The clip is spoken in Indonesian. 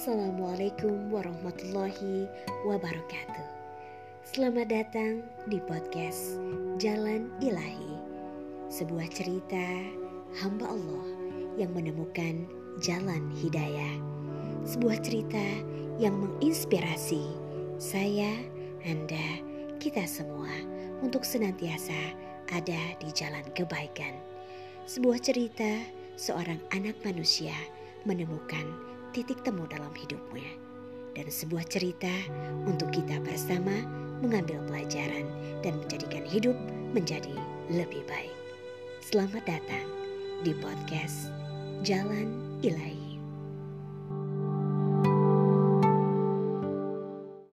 Assalamualaikum warahmatullahi wabarakatuh. Selamat datang di podcast Jalan Ilahi, sebuah cerita hamba Allah yang menemukan jalan hidayah. Sebuah cerita yang menginspirasi saya, Anda, kita semua untuk senantiasa ada di jalan kebaikan. Sebuah cerita seorang anak manusia menemukan titik temu dalam hidupnya, dan sebuah cerita untuk kita bersama mengambil pelajaran dan menjadikan hidup menjadi lebih baik. Selamat datang di podcast Jalan Ilahi.